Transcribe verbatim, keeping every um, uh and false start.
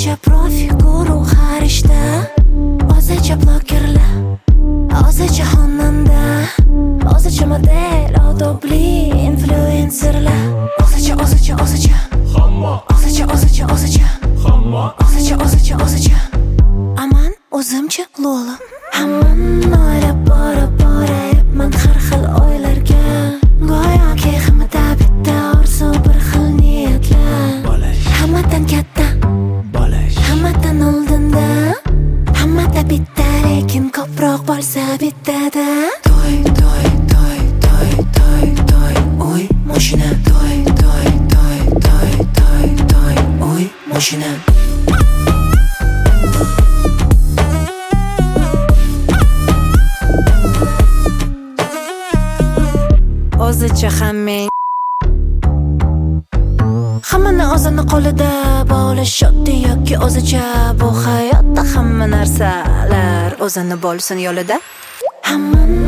O'zicha profi guru har ishda, o'zicha blogerlar, o'zicha xonanda, o'zicha model, odobli influencerlar. O'zicha, o'zicha, o'zicha hamma, o'zicha, o'zicha, o'zicha hamma, o'zicha, o'zicha, o'zicha. Aman o'zimcha lola. Hammani o'ylab borib borayapman har xil o'ylarga. Go'yoki hammada bitta orzu, bir xil niyatlar. Hammadan katta bo'lish, hammadan oldinda, hammada bitta lekin ko'proq bo'lsa bittada. Toy, toy, toy, toy, toy, toy, uy mashina. Toy, toy, toy, toy, toy, toy, uy mashina. O'zicha hammang hammani o'zini qo'lida bo'lish oddiy yoki o'zicha. Bu hayotda hamma narsalar o'zini bo'lsin yo'lida. Hammani